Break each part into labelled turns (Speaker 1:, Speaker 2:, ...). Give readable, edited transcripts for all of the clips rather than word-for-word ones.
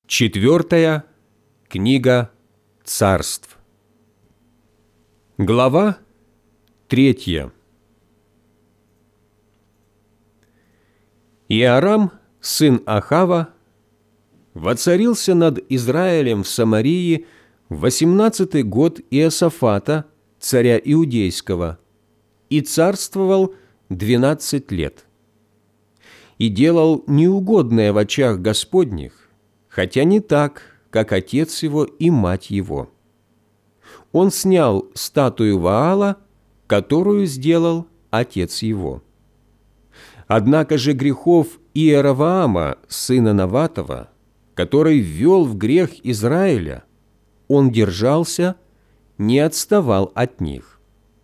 Speaker 1: Четвертая книга Царств. Глава 3. Иорам, сын Ахава, воцарился над Израилем в Самарии в 18-й год Иосафата, царя Иудейского, и царствовал 12 лет. И делал неугодное в очах Господних, хотя не так, как отец его и мать его. Он снял статую Ваала, которую сделал отец его. Однако же грехов Иеровоама, сына Наватова, который ввел в грех Израиля, он держался, не отставал от них.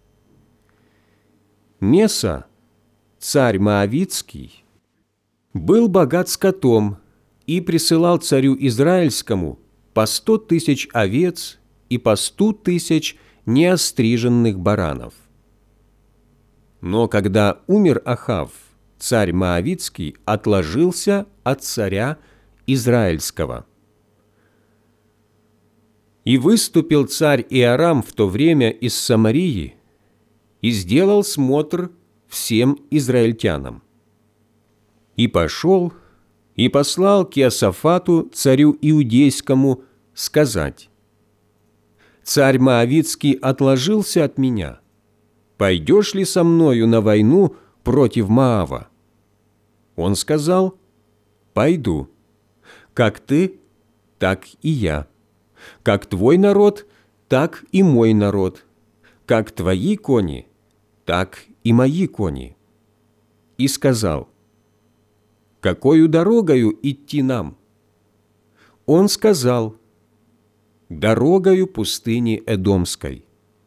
Speaker 1: Меса, царь Моавитский, был богат скотом и присылал царю Израильскому по 100 тысяч овец и по 100 тысяч неостриженных баранов. Но когда умер Ахав, царь Моавитский отложился от царя Израильского. И выступил царь Иорам в то время из Самарии и сделал смотр всем израильтянам. И пошел, и послал к Иосафату, царю Иудейскому, сказать: «Царь Моавитский отложился от меня. Пойдешь ли со мною на войну против Моава?» Он сказал: «Пойду. Как ты, так и я. Как твой народ, так и мой народ. Как твои кони, так и мои кони». И сказал: «Какою дорогою идти нам?» Он сказал: «Дорогою пустыни Эдомской».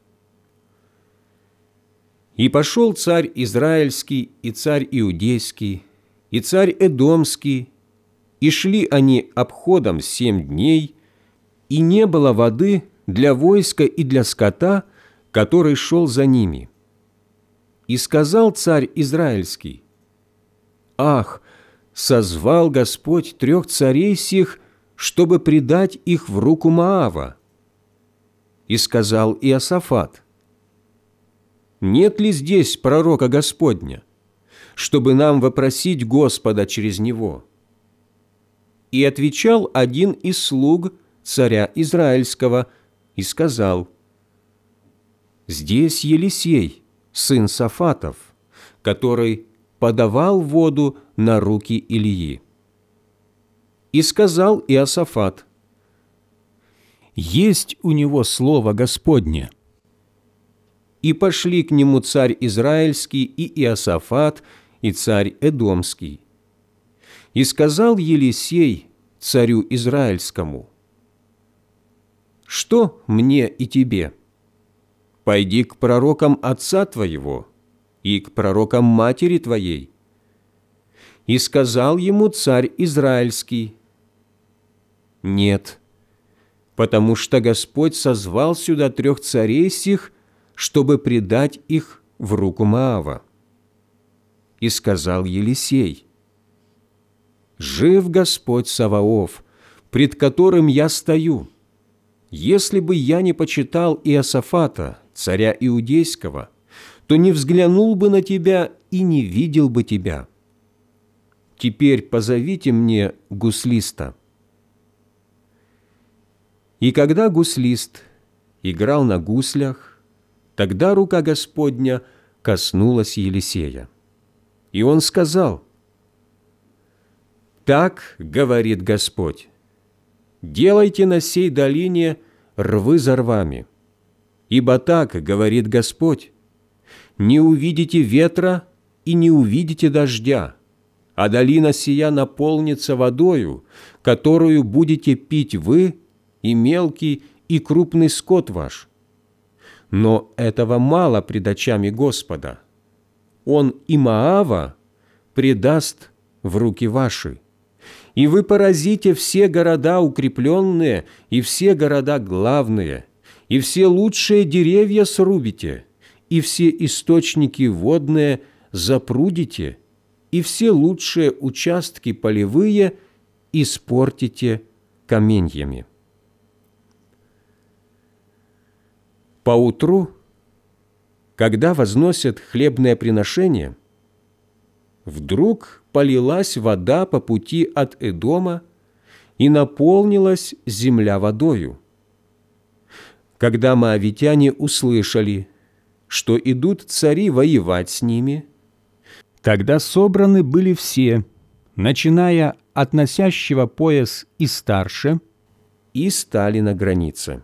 Speaker 1: И пошел царь Израильский, и царь Иудейский, и царь Эдомский, и шли они обходом 7 дней, и не было воды для войска и для скота, который шел за ними. И сказал царь Израильский: «Ах, созвал Господь 3 царей сих, чтобы предать их в руку Моава». И сказал Иосафат: «Нет ли здесь пророка Господня, чтобы нам вопросить Господа через него?» И отвечал один из слуг царя Израильского и сказал: «Здесь Елисей, сын Сафатов, который подавал воду на руки Илии». И сказал Иосафат: «Есть у него слово Господне». И пошли к нему царь Израильский и Иосафат, и царь Эдомский. И сказал Елисей царю Израильскому: «Что мне и тебе? Пойди к пророкам отца твоего и к пророкам матери твоей». И сказал ему царь Израильский: «Нет, потому что Господь созвал сюда 3 царей сих, чтобы предать их в руку Моава». И сказал Елисей: «Жив Господь Саваоф, пред которым я стою, если бы я не почитал Иосафата, царя Иудейского, то не взглянул бы на тебя и не видел бы тебя. Теперь позовите мне гуслиста». И когда гуслист играл на гуслях, тогда рука Господня коснулась Елисея. И он сказал: «Так говорит Господь: делайте на сей долине рвы за рвами. Ибо так говорит Господь: не увидите ветра и не увидите дождя, а долина сия наполнится водою, которую будете пить вы, и мелкий, и крупный скот ваш. Но этого мало пред очами Господа. Он и Моава предаст в руки ваши, и вы поразите все города укрепленные и все города главные, и все лучшие деревья срубите, и все источники водные запрудите, и все лучшие участки полевые испортите каменьями. Поутру, когда возносят хлебное приношение, вдруг полилась вода по пути от Эдома, и наполнилась земля водою. Когда моавитяне услышали, что идут цари воевать с ними,
Speaker 2: тогда собраны были все, начиная от носящего пояс и старше,
Speaker 1: и стали на границе.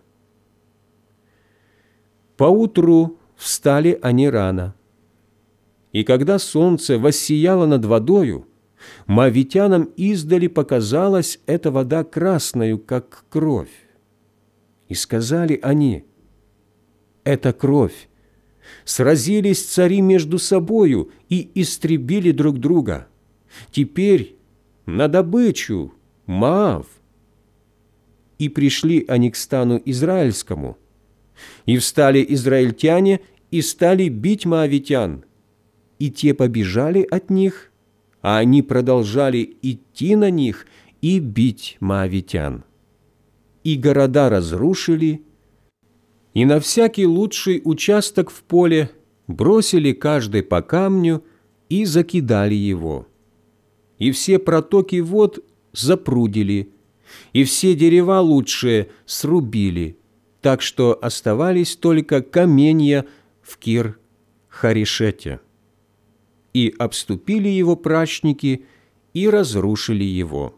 Speaker 1: Поутру встали они рано, и когда солнце воссияло над водою, моавитянам издали показалась эта вода красною, как кровь. И сказали они: «Это кровь». Сразились цари между собою и истребили друг друга. Теперь на добычу Моав. И пришли они к стану израильскому, и встали израильтяне и стали бить моавитян, и те побежали от них, а они продолжали идти на них и бить моавитян. И города разрушили, и на всякий лучший участок в поле бросили каждый по камню и закидали его. И все протоки вод запрудили, и все дерева лучшие срубили, так что оставались только каменья в Кир-Харишете. И обступили его прачники, и разрушили его.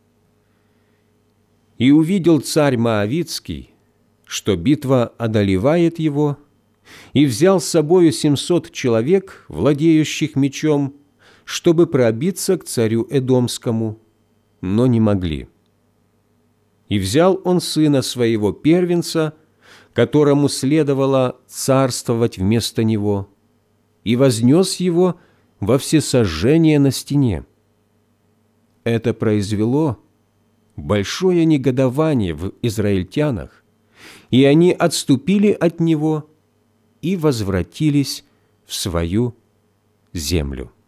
Speaker 1: И увидел царь Моавитский, что битва одолевает его, и взял с собою 700 человек, владеющих мечом, чтобы пробиться к царю Эдомскому, но не могли. И взял он сына своего первенца, которому следовало царствовать вместо него, и вознес его во всесожжение на стене. Это произвело большое негодование в израильтянах, и они отступили от него и возвратились в свою землю.